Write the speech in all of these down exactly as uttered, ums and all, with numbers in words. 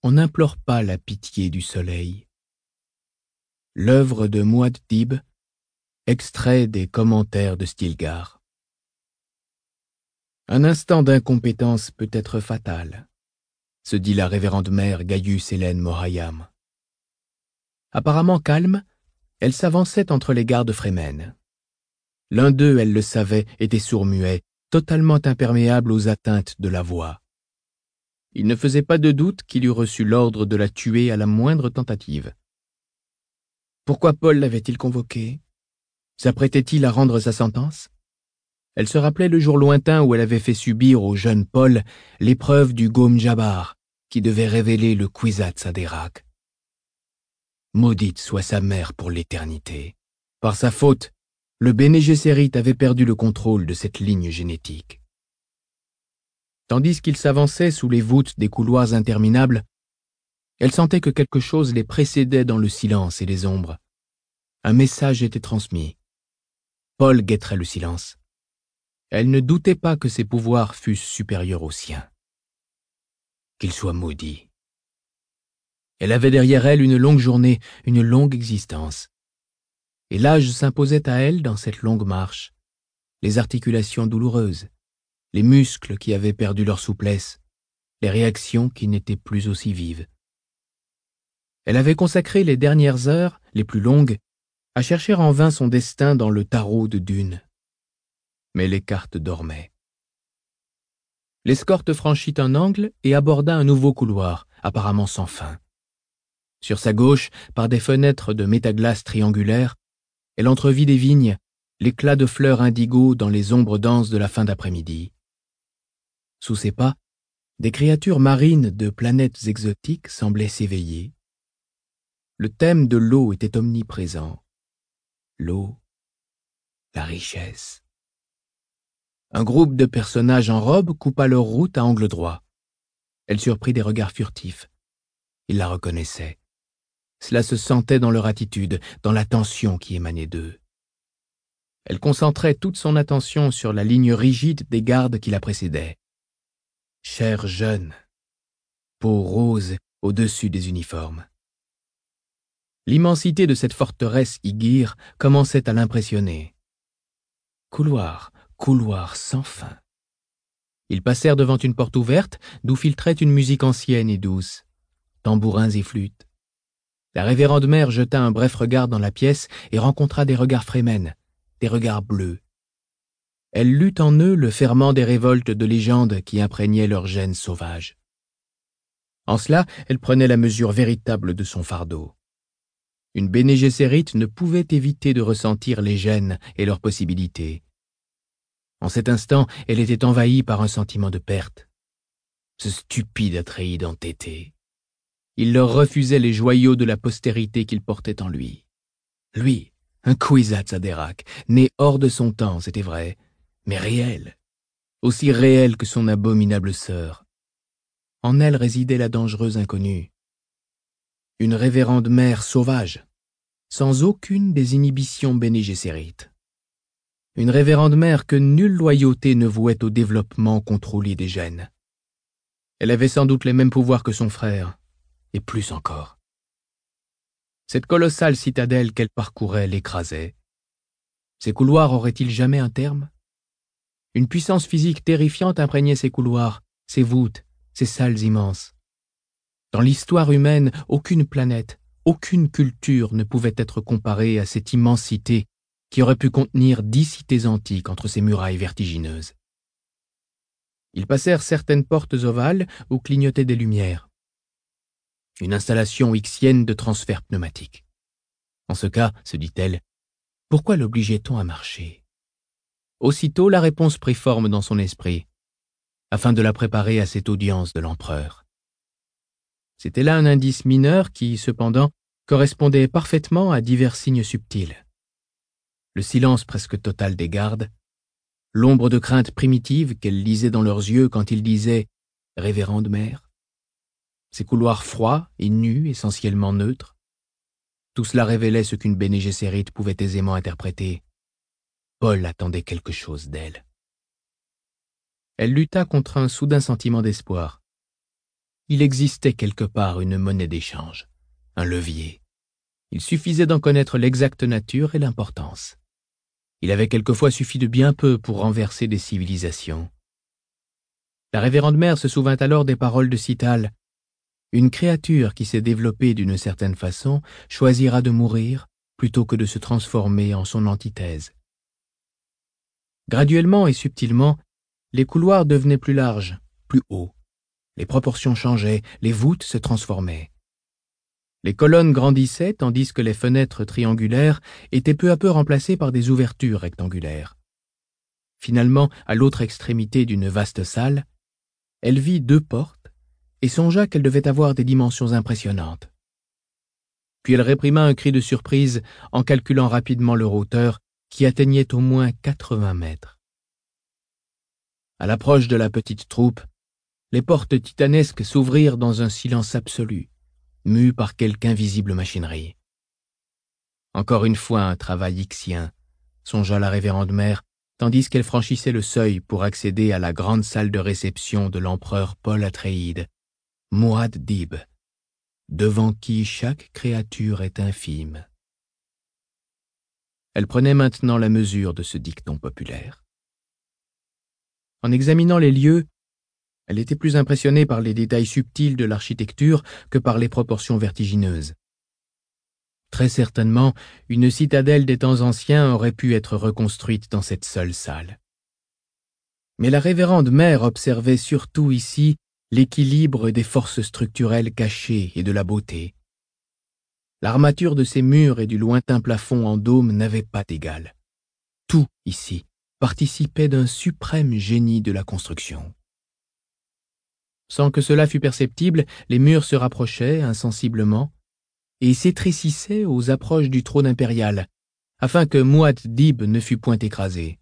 on n'implore pas la pitié du soleil. L'œuvre de Muad'Dib, extrait des commentaires de Stilgar. Un instant d'incompétence peut être fatal, se dit la révérende mère Gaius Hélène Mohayam. Apparemment calme, elle s'avançait entre les gardes Fremen. L'un d'eux, elle le savait, était sourd-muet, totalement imperméable aux atteintes de la voix. Il ne faisait pas de doute qu'il eût reçu l'ordre de la tuer à la moindre tentative. Pourquoi Paul l'avait-il convoqué? S'apprêtait-il à rendre sa sentence? Elle se rappelait le jour lointain où elle avait fait subir au jeune Paul l'épreuve du Gom Jabbar, qui devait révéler le Kwisatz Haderach. Maudite soit sa mère pour l'éternité. Par sa faute, le Béné Gesserit avait perdu le contrôle de cette ligne génétique. Tandis qu'il s'avançait sous les voûtes des couloirs interminables, elle sentait que quelque chose les précédait dans le silence et les ombres. Un message était transmis. Paul guetterait le silence. Elle ne doutait pas que ses pouvoirs fussent supérieurs aux siens. Qu'il soit maudit. Elle avait derrière elle une longue journée, une longue existence. Et l'âge s'imposait à elle dans cette longue marche. Les articulations douloureuses, les muscles qui avaient perdu leur souplesse, les réactions qui n'étaient plus aussi vives. Elle avait consacré les dernières heures, les plus longues, à chercher en vain son destin dans le tarot de Dune. Mais les cartes dormaient. L'escorte franchit un angle et aborda un nouveau couloir, apparemment sans fin. Sur sa gauche, par des fenêtres de métaglace triangulaires, elle entrevit des vignes, l'éclat de fleurs indigo dans les ombres denses de la fin d'après-midi. Sous ses pas, des créatures marines de planètes exotiques semblaient s'éveiller. Le thème de l'eau était omniprésent. L'eau, la richesse. Un groupe de personnages en robe coupa leur route à angle droit. Elle surprit des regards furtifs. Ils la reconnaissaient. Cela se sentait dans leur attitude, dans la tension qui émanait d'eux. Elle concentrait toute son attention sur la ligne rigide des gardes qui la précédaient. Chair jeune, peau rose au-dessus des uniformes. L'immensité de cette forteresse Igir commençait à l'impressionner. Couloir, couloir sans fin. Ils passèrent devant une porte ouverte d'où filtrait une musique ancienne et douce, tambourins et flûtes. La révérende mère jeta un bref regard dans la pièce et rencontra des regards Fremen, des regards bleus. Elle lut en eux le ferment des révoltes de légende qui imprégnaient leur gène sauvage. En cela, elle prenait la mesure véritable de son fardeau. Une Béné Gesserit ne pouvait éviter de ressentir les gènes et leurs possibilités. En cet instant, elle était envahie par un sentiment de perte. Ce stupide Atréide entêté. Il leur refusait les joyaux de la postérité qu'il portait en lui. Lui, un Kwisatz Haderach, né hors de son temps, c'était vrai, mais réel, aussi réel que son abominable sœur. En elle résidait la dangereuse inconnue. Une révérende mère sauvage, sans aucune des inhibitions Béné Gesserit. Une révérende mère que nulle loyauté ne vouait au développement contrôlé des gènes. Elle avait sans doute les mêmes pouvoirs que son frère, et plus encore. Cette colossale citadelle qu'elle parcourait l'écrasait. Ces couloirs auraient-ils jamais un terme? Une puissance physique terrifiante imprégnait ces couloirs, ces voûtes, ces salles immenses. Dans l'histoire humaine, aucune planète, aucune culture ne pouvait être comparée à cette immensité qui aurait pu contenir dix cités antiques entre ces murailles vertigineuses. Ils passèrent certaines portes ovales où clignotaient des lumières. Une installation ixienne de transfert pneumatique. En ce cas, se dit-elle, pourquoi l'obligeait-on à marcher? Aussitôt, la réponse prit forme dans son esprit, afin de la préparer à cette audience de l'empereur. C'était là un indice mineur qui, cependant, correspondait parfaitement à divers signes subtils. Le silence presque total des gardes, l'ombre de crainte primitive qu'elle lisait dans leurs yeux quand ils disaient « Révérende mère », ces couloirs froids et nus, essentiellement neutres. Tout cela révélait ce qu'une Béné Gesserit pouvait aisément interpréter. Paul attendait quelque chose d'elle. Elle lutta contre un soudain sentiment d'espoir. Il existait quelque part une monnaie d'échange, un levier. Il suffisait d'en connaître l'exacte nature et l'importance. Il avait quelquefois suffi de bien peu pour renverser des civilisations. La révérende mère se souvint alors des paroles de Cital. Une créature qui s'est développée d'une certaine façon choisira de mourir plutôt que de se transformer en son antithèse. Graduellement et subtilement, les couloirs devenaient plus larges, plus hauts. Les proportions changeaient, les voûtes se transformaient. Les colonnes grandissaient tandis que les fenêtres triangulaires étaient peu à peu remplacées par des ouvertures rectangulaires. Finalement, à l'autre extrémité d'une vaste salle, elle vit deux portes et songea qu'elles devaient avoir des dimensions impressionnantes. Puis elle réprima un cri de surprise en calculant rapidement leur hauteur qui atteignait au moins quatre-vingts mètres. À l'approche de la petite troupe, les portes titanesques s'ouvrirent dans un silence absolu, mu par quelque invisible machinerie. Encore une fois un travail ixien, songea la révérende mère, tandis qu'elle franchissait le seuil pour accéder à la grande salle de réception de l'empereur Paul Atréide, Muad'Dib, devant qui chaque créature est infime. Elle prenait maintenant la mesure de ce dicton populaire. En examinant les lieux, elle était plus impressionnée par les détails subtils de l'architecture que par les proportions vertigineuses. Très certainement, une citadelle des temps anciens aurait pu être reconstruite dans cette seule salle. Mais la révérende mère observait surtout ici l'équilibre des forces structurelles cachées et de la beauté. L'armature de ces murs et du lointain plafond en dôme n'avait pas d'égal. Tout, ici, participait d'un suprême génie de la construction. Sans que cela fût perceptible, les murs se rapprochaient insensiblement et s'étrécissaient aux approches du trône impérial, afin que Muad'Dib ne fût point écrasé.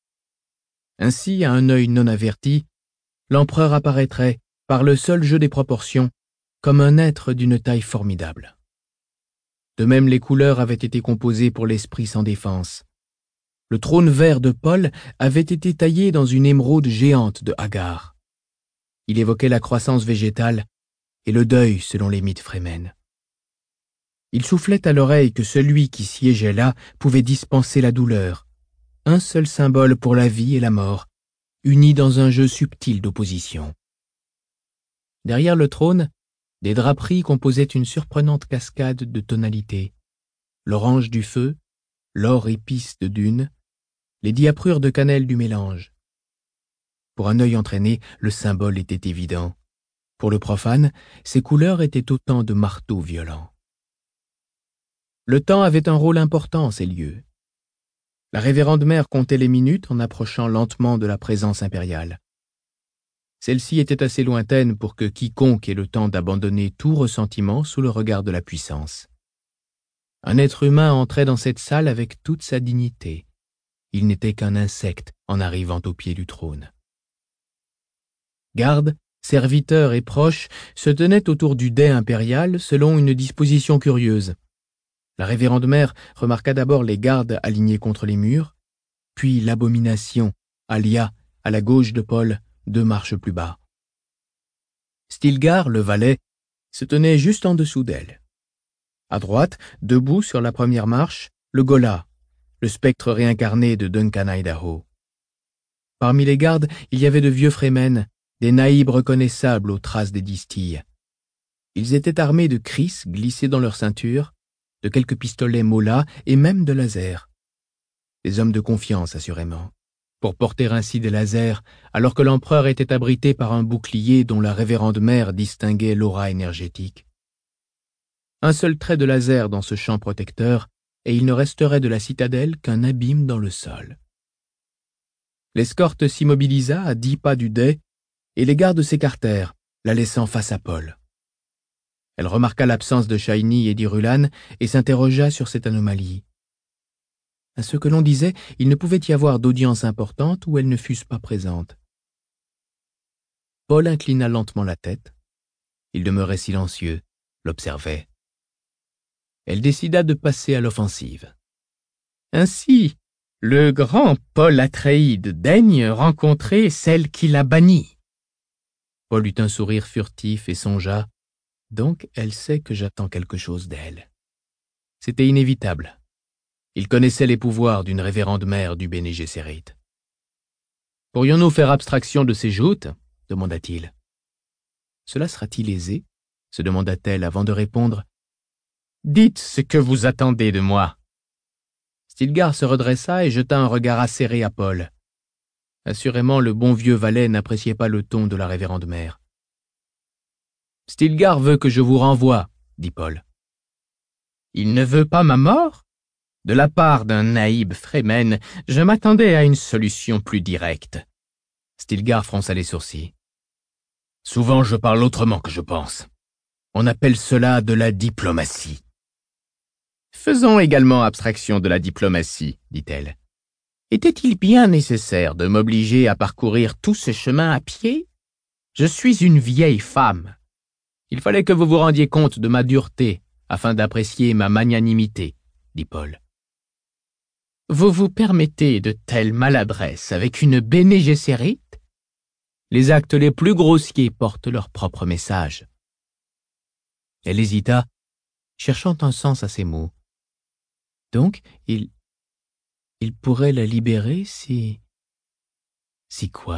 Ainsi, à un œil non averti, l'empereur apparaîtrait, par le seul jeu des proportions, comme un être d'une taille formidable. De même, les couleurs avaient été composées pour l'esprit sans défense. Le trône vert de Paul avait été taillé dans une émeraude géante de Hagar. Il évoquait la croissance végétale et le deuil selon les mythes frémènes. Il soufflait à l'oreille que celui qui siégeait là pouvait dispenser la douleur, un seul symbole pour la vie et la mort, unis dans un jeu subtil d'opposition. Derrière le trône, des draperies composaient une surprenante cascade de tonalités. L'orange du feu, l'or épice de dune, les diaprures de cannelle du mélange. Pour un œil entraîné, le symbole était évident. Pour le profane, ces couleurs étaient autant de marteaux violents. Le temps avait un rôle important en ces lieux. La révérende mère comptait les minutes en approchant lentement de la présence impériale. Celle-ci était assez lointaine pour que quiconque ait le temps d'abandonner tout ressentiment sous le regard de la puissance. Un être humain entrait dans cette salle avec toute sa dignité. Il n'était qu'un insecte en arrivant au pied du trône. Gardes, serviteurs et proches se tenaient autour du dais impérial selon une disposition curieuse. La révérende mère remarqua d'abord les gardes alignés contre les murs, puis l'abomination, Alia, à la gauche de Paul, deux marches plus bas. Stilgar, le valet, se tenait juste en dessous d'elle. À droite, debout sur la première marche, le Ghola, le spectre réincarné de Duncan Idaho. Parmi les gardes, il y avait de vieux Fremen, des naïbs reconnaissables aux traces des distilles. Ils étaient armés de kris glissés dans leur ceinture, de quelques pistolets mola et même de lasers. Des hommes de confiance, assurément, pour porter ainsi des lasers, alors que l'empereur était abrité par un bouclier dont la révérende mère distinguait l'aura énergétique. Un seul trait de laser dans ce champ protecteur, et il ne resterait de la citadelle qu'un abîme dans le sol. L'escorte s'immobilisa à dix pas du dais, et les gardes s'écartèrent, la laissant face à Paul. Elle remarqua l'absence de Shiny et d'Irulan et s'interrogea sur cette anomalie. À ce que l'on disait, il ne pouvait y avoir d'audience importante où elles ne fussent pas présentes. Paul inclina lentement la tête. Il demeurait silencieux, l'observait. Elle décida de passer à l'offensive. Ainsi, le grand Paul Atréide daigne rencontrer celle qui l'a banni. Paul eut un sourire furtif et songea « Donc elle sait que j'attends quelque chose d'elle. » C'était inévitable. Il connaissait les pouvoirs d'une révérende mère du Béné Gesserit. « Pourrions-nous faire abstraction de ces joutes ?» demanda-t-il. « Cela sera-t-il aisé ?» se demanda-t-elle avant de répondre. « Dites ce que vous attendez de moi. » Stilgar se redressa et jeta un regard acéré à Paul. Assurément, le bon vieux valet n'appréciait pas le ton de la révérende mère. « Stilgar veut que je vous renvoie, » dit Paul. « Il ne veut pas ma mort ? De la part d'un naïb Fremen, je m'attendais à une solution plus directe. » Stilgar fronça les sourcils. « Souvent je parle autrement que je pense. On appelle cela de la diplomatie. »« Faisons également abstraction de la diplomatie, » dit-elle. « Était-il bien nécessaire de m'obliger à parcourir tout ce chemin à pied ? Je suis une vieille femme. Il fallait que vous vous rendiez compte de ma dureté afin d'apprécier ma magnanimité, » dit Paul. « Vous vous permettez de telles maladresses avec une Béné Gesserit ? Les actes les plus grossiers portent leur propre message. » Elle hésita, cherchant un sens à ses mots. Donc, il... il pourrait la libérer si... Si quoi ?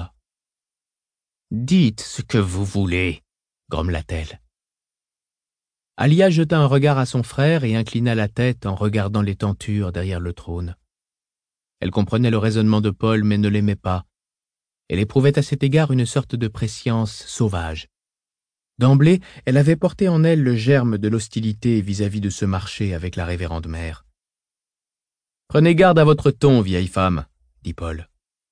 « Dites ce que vous voulez, » grommela-t-elle. Alia jeta un regard à son frère et inclina la tête en regardant les tentures derrière le trône. Elle comprenait le raisonnement de Paul mais ne l'aimait pas. Elle éprouvait à cet égard une sorte de prescience sauvage. D'emblée, elle avait porté en elle le germe de l'hostilité vis-à-vis de ce marché avec la révérende mère. « Prenez garde à votre ton, vieille femme, » dit Paul.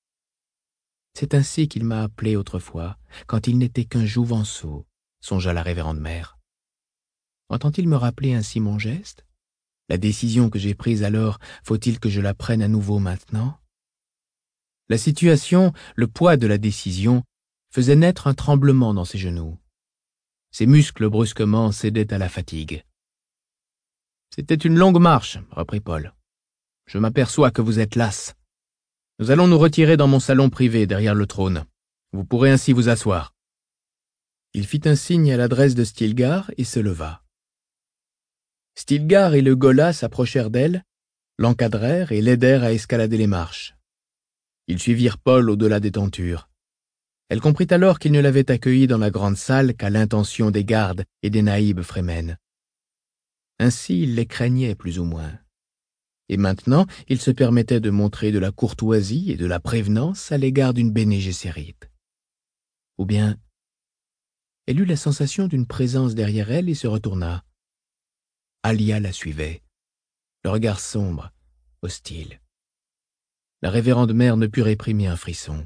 « C'est ainsi qu'il m'a appelé autrefois, quand il n'était qu'un jouvenceau, » songea la révérende mère. Entend-il me rappeler ainsi mon geste ? La décision que j'ai prise alors, faut-il que je la prenne à nouveau maintenant ? La situation, le poids de la décision, faisait naître un tremblement dans ses genoux. Ses muscles brusquement cédaient à la fatigue. « C'était une longue marche, » reprit Paul. « Je m'aperçois que vous êtes lasse. Nous allons nous retirer dans mon salon privé derrière le trône. Vous pourrez ainsi vous asseoir. » Il fit un signe à l'adresse de Stilgar et se leva. Stilgar et le Ghola s'approchèrent d'elle, l'encadrèrent et l'aidèrent à escalader les marches. Ils suivirent Paul au-delà des tentures. Elle comprit alors qu'il ne l'avait accueilli dans la grande salle qu'à l'intention des gardes et des naïbs Fremen. Ainsi il les craignait plus ou moins. Et maintenant il se permettait de montrer de la courtoisie et de la prévenance à l'égard d'une Béné Gesserit. Ou bien, elle eut la sensation d'une présence derrière elle et se retourna. Alia la suivait, le regard sombre, hostile. La révérende mère ne put réprimer un frisson.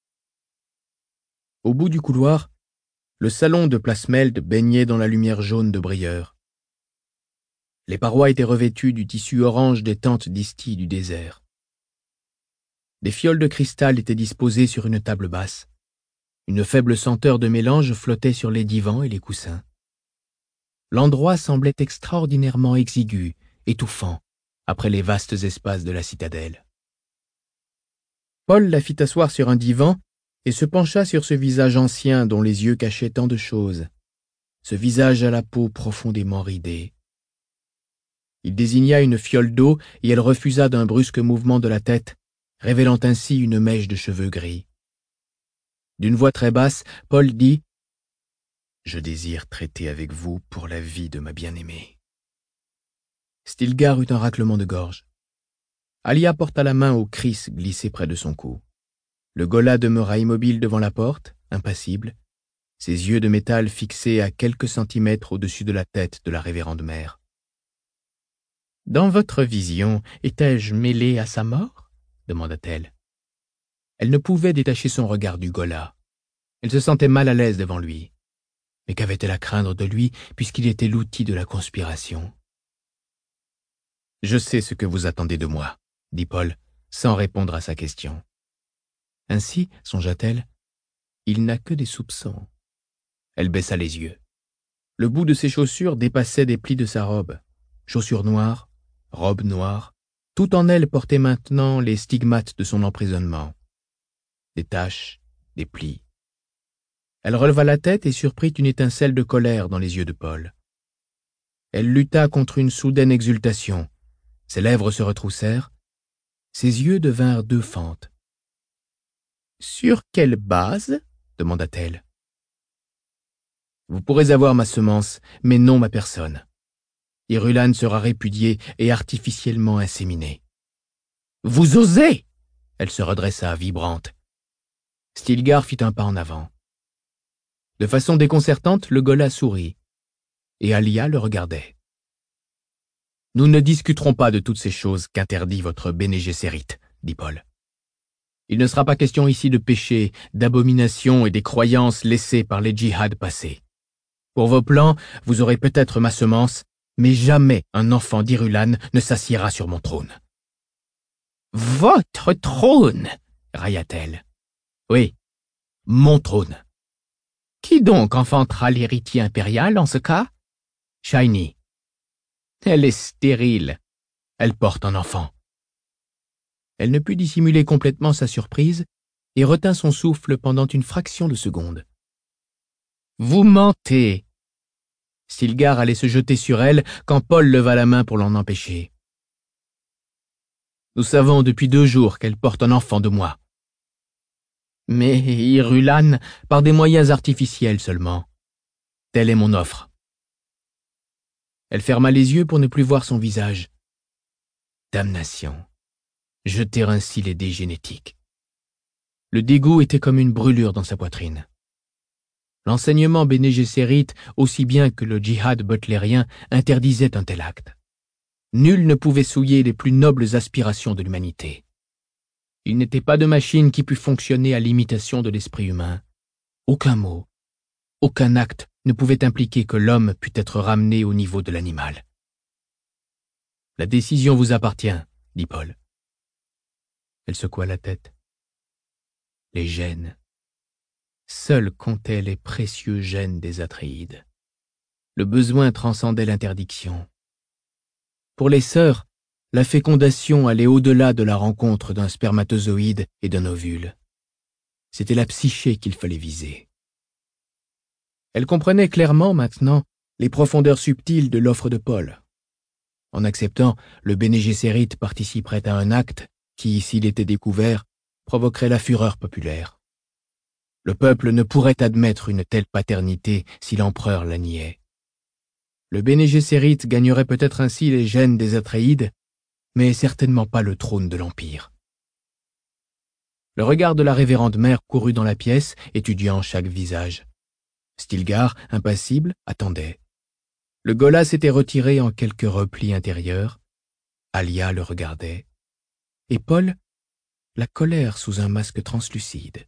Au bout du couloir, le salon de Plasmeld baignait dans la lumière jaune de Brieur. Les parois étaient revêtues du tissu orange des tentes d'Isti du désert. Des fioles de cristal étaient disposées sur une table basse. Une faible senteur de mélange flottait sur les divans et les coussins. L'endroit semblait extraordinairement exigu, étouffant, après les vastes espaces de la citadelle. Paul la fit asseoir sur un divan et se pencha sur ce visage ancien dont les yeux cachaient tant de choses, ce visage à la peau profondément ridée. Il désigna une fiole d'eau et elle refusa d'un brusque mouvement de la tête, révélant ainsi une mèche de cheveux gris. D'une voix très basse, Paul dit « Je désire traiter avec vous pour la vie de ma bien-aimée. » Stilgar eut un raclement de gorge. Alia porta la main au kriss glissé près de son cou. Le Ghola demeura immobile devant la porte, impassible, ses yeux de métal fixés à quelques centimètres au-dessus de la tête de la révérende mère. « Dans votre vision, étais-je mêlé à sa mort ?» demanda-t-elle. Elle ne pouvait détacher son regard du Ghola. Elle se sentait mal à l'aise devant lui. Mais qu'avait-elle à craindre de lui, puisqu'il était l'outil de la conspiration ? « Je sais ce que vous attendez de moi, » dit Paul, sans répondre à sa question. Ainsi, songea-t-elle, il n'a que des soupçons. Elle baissa les yeux. Le bout de ses chaussures dépassait des plis de sa robe. Chaussures noires, robe noire, tout en elle portait maintenant les stigmates de son emprisonnement. Des taches, des plis. Elle releva la tête et surprit une étincelle de colère dans les yeux de Paul. Elle lutta contre une soudaine exultation. Ses lèvres se retroussèrent. Ses yeux devinrent deux fentes. « Sur quelle base ?» demanda-t-elle. « Vous pourrez avoir ma semence, mais non ma personne. Irulan sera répudié et artificiellement inséminé. »« Vous osez !» Elle se redressa, vibrante. Stilgar fit un pas en avant. De façon déconcertante, le Ghola sourit, et Alia le regardait. « Nous ne discuterons pas de toutes ces choses qu'interdit votre Bene Gesserit, dit Paul. Il ne sera pas question ici de péché, d'abomination et des croyances laissées par les djihad passés. Pour vos plans, vous aurez peut-être ma semence, mais jamais un enfant d'Irulan ne s'assiera sur mon trône. »« Votre trône !» railla-t-elle. « Oui, mon trône. »« Qui donc enfantera l'héritier impérial en ce cas ?»« Shiny. »« Elle est stérile. Elle porte un enfant. » Elle ne put dissimuler complètement sa surprise et retint son souffle pendant une fraction de seconde. « Vous mentez !» Stilgar allait se jeter sur elle quand Paul leva la main pour l'en empêcher. « Nous savons depuis deux jours qu'elle porte un enfant de moi. »« Mais Irulan, par des moyens artificiels seulement. Telle est mon offre. » Elle ferma les yeux pour ne plus voir son visage. Damnation. Jeter ainsi les dés génétiques. Le dégoût était comme une brûlure dans sa poitrine. L'enseignement Bene Gesserit, aussi bien que le djihad butlérien, interdisait un tel acte. Nul ne pouvait souiller les plus nobles aspirations de l'humanité. Il n'était pas de machine qui pût fonctionner à l'imitation de l'esprit humain. Aucun mot, aucun acte ne pouvait impliquer que l'homme pût être ramené au niveau de l'animal. « La décision vous appartient, » dit Paul. Elle secoua la tête. Les gènes. Seuls comptaient les précieux gènes des Atréides. Le besoin transcendait l'interdiction. Pour les sœurs, la fécondation allait au-delà de la rencontre d'un spermatozoïde et d'un ovule. C'était la psyché qu'il fallait viser. Elle comprenait clairement maintenant les profondeurs subtiles de l'offre de Paul. En acceptant, le Bene Gesserit participerait à un acte qui, s'il était découvert, provoquerait la fureur populaire. Le peuple ne pourrait admettre une telle paternité si l'empereur la niait. Le Bene Gesserit gagnerait peut-être ainsi les gènes des Atréides, mais certainement pas le trône de l'Empire. Le regard de la révérende mère courut dans la pièce, étudiant chaque visage. Stilgar, impassible, attendait. Le Ghola s'était retiré en quelques replis intérieurs. Alia le regardait. Et Paul, la colère sous un masque translucide.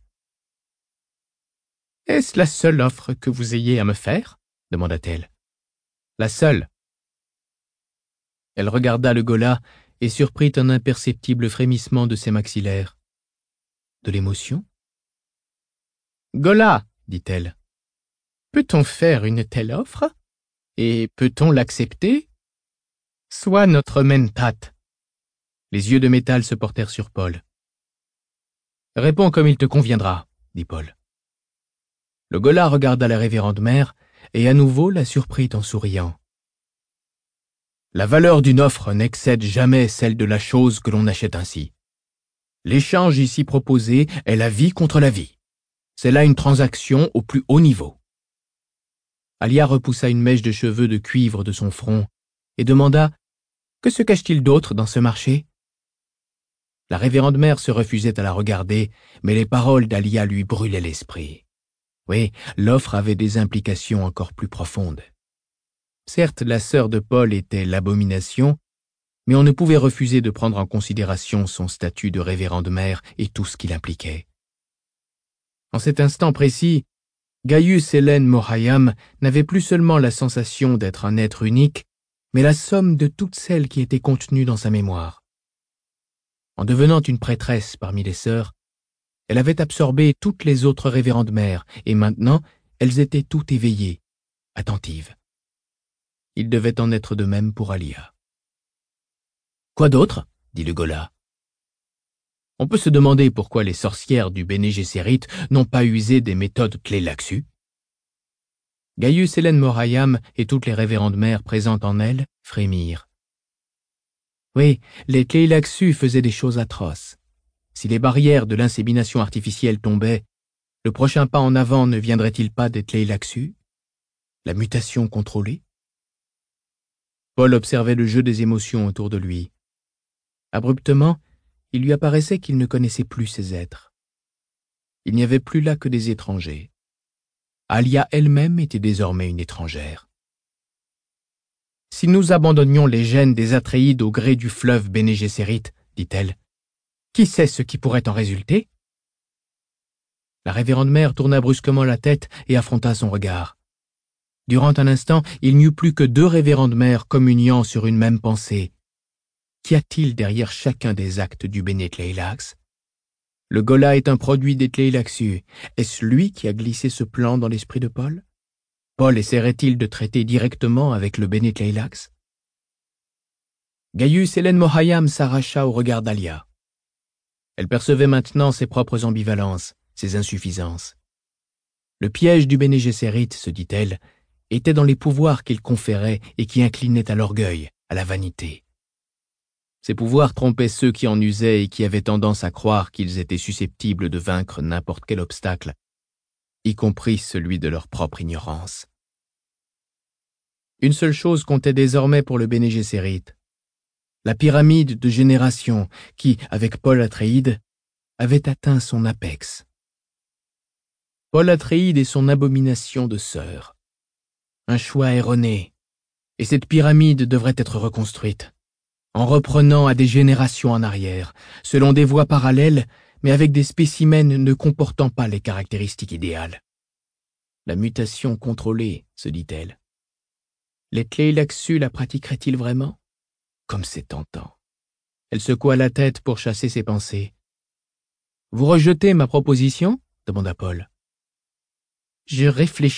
« Est-ce la seule offre que vous ayez à me faire ?» demanda-t-elle. « La seule. » Elle regarda le Ghola et surprit un imperceptible frémissement de ses maxillaires. De l'émotion ? « Ghola, dit-elle, peut-on faire une telle offre ? Et peut-on l'accepter ? Sois notre mentat. » Les yeux de métal se portèrent sur Paul. « Réponds comme il te conviendra, » dit Paul. Le Ghola regarda la révérende mère et à nouveau la surprit en souriant. « La valeur d'une offre n'excède jamais celle de la chose que l'on achète ainsi. L'échange ici proposé est la vie contre la vie. C'est là une transaction au plus haut niveau. » Alia repoussa une mèche de cheveux de cuivre de son front et demanda « Que se cache-t-il d'autre dans ce marché ?» La révérende mère se refusait à la regarder, mais les paroles d'Alia lui brûlaient l'esprit. Oui, l'offre avait des implications encore plus profondes. Certes, la sœur de Paul était l'abomination, mais on ne pouvait refuser de prendre en considération son statut de révérende mère et tout ce qu'il impliquait. En cet instant précis, Gaius Hélène Mohayam n'avait plus seulement la sensation d'être un être unique, mais la somme de toutes celles qui étaient contenues dans sa mémoire. En devenant une prêtresse parmi les sœurs, elle avait absorbé toutes les autres révérendes mères, et maintenant, elles étaient toutes éveillées, attentives. Il devait en être de même pour Alia. « Quoi d'autre ?» dit le Ghola. On peut se demander pourquoi les sorcières du Bene Gesserit n'ont pas usé des méthodes Tleilaxu. Gaius Hélène Morayam et toutes les révérendes mères présentes en elle frémirent. Oui, les Tleilaxu faisaient des choses atroces. Si les barrières de l'insémination artificielle tombaient, le prochain pas en avant ne viendrait-il pas des Tleilaxu? La mutation contrôlée? Paul observait le jeu des émotions autour de lui. Abruptement, il lui apparaissait qu'il ne connaissait plus ces êtres. Il n'y avait plus là que des étrangers. Alia elle-même était désormais une étrangère. Si nous abandonnions les gènes des Atréides au gré du fleuve Béné Gesserit, dit-elle, qui sait ce qui pourrait en résulter? La révérende mère tourna brusquement la tête et affronta son regard. Durant un instant, il n'y eut plus que deux révérendes mères communiant sur une même pensée. Qu'y a-t-il derrière chacun des actes du Béné Tleilax? Le Ghola est un produit des Tleilaxu. Est-ce lui qui a glissé ce plan dans l'esprit de Paul? Paul essaierait-il de traiter directement avec le Béné Tleilax? Gaius Hélène Morayam s'arracha au regard d'Alia. Elle percevait maintenant ses propres ambivalences, ses insuffisances. Le piège du Béné Gesserit, se dit-elle, était dans les pouvoirs qu'il conférait et qui inclinaient à l'orgueil, à la vanité. Ces pouvoirs trompaient ceux qui en usaient et qui avaient tendance à croire qu'ils étaient susceptibles de vaincre n'importe quel obstacle, y compris celui de leur propre ignorance. Une seule chose comptait désormais pour le Béné Gesserit, la pyramide de génération qui, avec Paul Atréide, avait atteint son apex. Paul Atréide et son abomination de sœur. Un choix erroné, et cette pyramide devrait être reconstruite, en reprenant à des générations en arrière, selon des voies parallèles, mais avec des spécimens ne comportant pas les caractéristiques idéales. La mutation contrôlée, se dit-elle. Les Tleilaxu la pratiqueraient-ils vraiment? Comme c'est tentant. Elle secoua la tête pour chasser ses pensées. « Vous rejetez ma proposition ?» demanda Paul. « Je réfléchis. »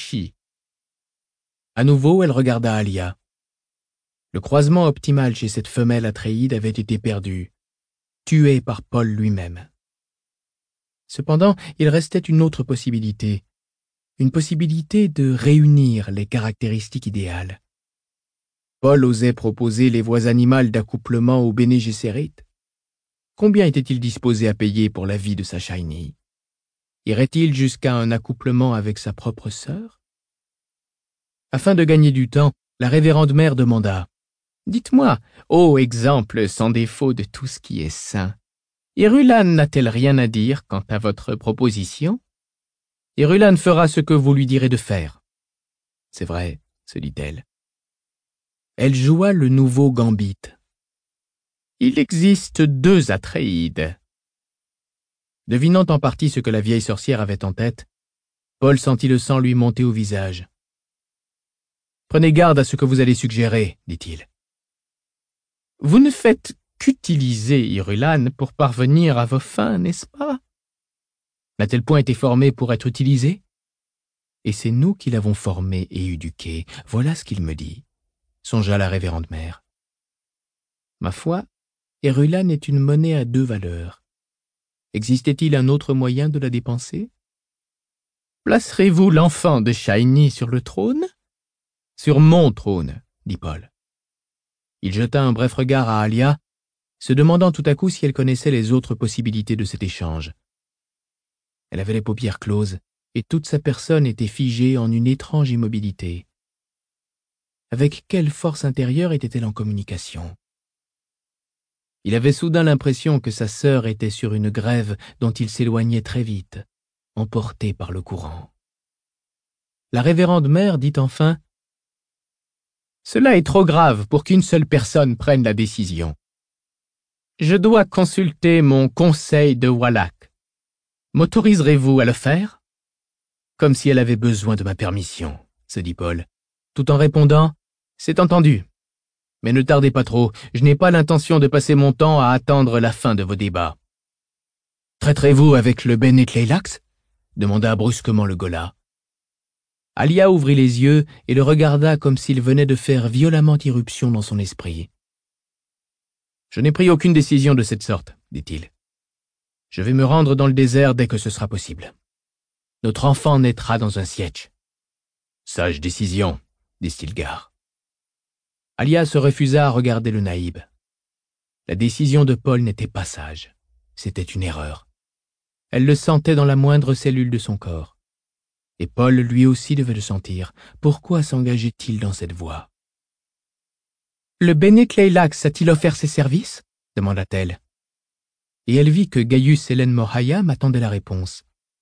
À nouveau, elle regarda Alia. Le croisement optimal chez cette femelle Atréide avait été perdu, tué par Paul lui-même. Cependant, il restait une autre possibilité, une possibilité de réunir les caractéristiques idéales. Paul osait proposer les voies animales d'accouplement au Béné Gesserit. Combien était-il disposé à payer pour la vie de sa Shiny? Irait-il jusqu'à un accouplement avec sa propre sœur? Afin de gagner du temps, la révérende mère demanda « Dites-moi, ô exemple sans défaut de tout ce qui est saint, Irulan n'a-t-elle rien à dire quant à votre proposition? Irulan fera ce que vous lui direz de faire. » C'est vrai, se dit-elle. Elle joua le nouveau gambit. Il existe deux Atréides. Devinant en partie ce que la vieille sorcière avait en tête, Paul sentit le sang lui monter au visage. « Prenez garde à ce que vous allez suggérer, dit-il. Vous ne faites qu'utiliser Irulan pour parvenir à vos fins, n'est-ce pas? N'a-t-elle point été formée pour être utilisée? Et c'est nous qui l'avons formée et éduquée, voilà ce qu'il me dit, songea la révérende mère. Ma foi, Irulan est une monnaie à deux valeurs. Existait-il un autre moyen de la dépenser? Placerez-vous l'enfant de Shiny sur le trône? Sur mon trône, dit Paul. Il jeta un bref regard à Alia, se demandant tout à coup si elle connaissait les autres possibilités de cet échange. Elle avait les paupières closes, et toute sa personne était figée en une étrange immobilité. Avec quelle force intérieure était-elle en communication? Il avait soudain l'impression que sa sœur était sur une grève dont il s'éloignait très vite, emporté par le courant. La révérende mère dit enfin « Cela est trop grave pour qu'une seule personne prenne la décision. Je dois consulter mon conseil de Wallach. M'autoriserez-vous à le faire? » Comme si elle avait besoin de ma permission, se dit Paul, tout en répondant « C'est entendu. Mais ne tardez pas trop, je n'ai pas l'intention de passer mon temps à attendre la fin de vos débats. »« Traiterez-vous avec le Béné Tleilax » demanda brusquement le Ghola. Alia ouvrit les yeux et le regarda comme s'il venait de faire violemment irruption dans son esprit. « Je n'ai pris aucune décision de cette sorte, dit-il. Je vais me rendre dans le désert dès que ce sera possible. Notre enfant naîtra dans un sietch. Sage décision, dit Stilgar. Alia se refusa à regarder le naïb. La décision de Paul n'était pas sage. C'était une erreur. Elle le sentait dans la moindre cellule de son corps. Et Paul lui aussi devait le sentir. Pourquoi s'engageait-il dans cette voie? Le Bene Tleilax a-t-il offert ses services? Demanda-t-elle. Et elle vit que Gaius Hélène Morhaïam attendait la réponse.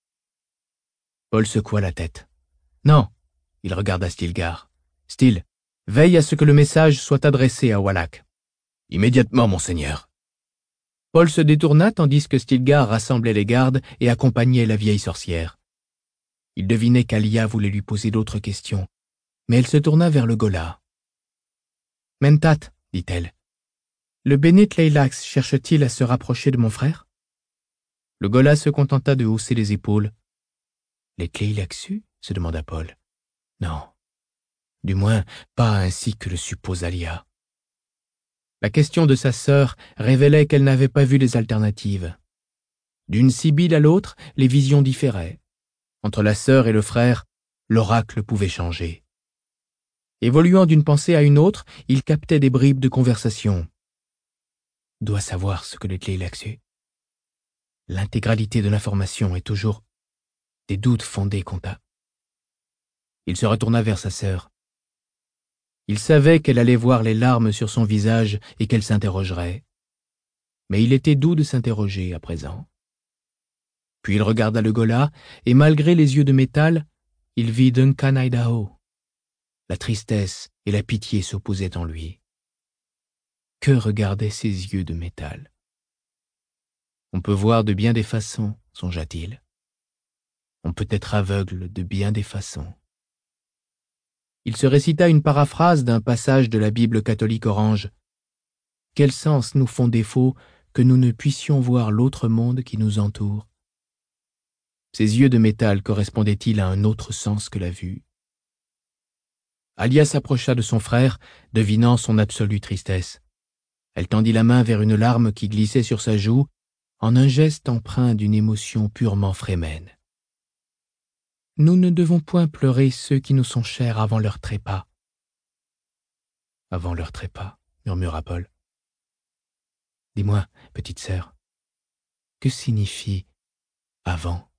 Paul secoua la tête. Non, il regarda Stilgar. Stil, veille à ce que le message soit adressé à Wallach. Immédiatement, monseigneur. Paul se détourna tandis que Stilgar rassemblait les gardes et accompagnait la vieille sorcière. Il devinait qu'Alia voulait lui poser d'autres questions, mais elle se tourna vers le Ghola. « Mentat, dit-elle, le Bene Tleilax cherche-t-il à se rapprocher de mon frère ?» Le Ghola se contenta de hausser les épaules. « Les Tleilaxus ?» se demanda Paul. « Non, du moins pas ainsi que le suppose Alia. » La question de sa sœur révélait qu'elle n'avait pas vu les alternatives. D'une sibylle à l'autre, les visions différaient. Entre la sœur et le frère, l'oracle pouvait changer. Évoluant d'une pensée à une autre, il captait des bribes de conversation. Doit savoir ce que les Tleilaxus. L'intégralité de l'information est toujours des doutes fondés, Comta. Il se retourna vers sa sœur. Il savait qu'elle allait voir les larmes sur son visage et qu'elle s'interrogerait. Mais il était doux de s'interroger à présent. Puis il regarda le Ghola, et malgré les yeux de métal, il vit Duncan Idaho. La tristesse et la pitié s'opposaient en lui. Que regardaient ces yeux de métal? On peut voir de bien des façons, songea-t-il. On peut être aveugle de bien des façons. Il se récita une paraphrase d'un passage de la Bible catholique orange. Quels sens nous font défaut que nous ne puissions voir l'autre monde qui nous entoure? Ses yeux de métal correspondaient-ils à un autre sens que la vue? Alia s'approcha de son frère, devinant son absolue tristesse. Elle tendit la main vers une larme qui glissait sur sa joue, en un geste empreint d'une émotion purement frémène. Nous ne devons point pleurer ceux qui nous sont chers avant leur trépas. Avant leur trépas, murmura Paul. Dis-moi, petite sœur, que signifie avant?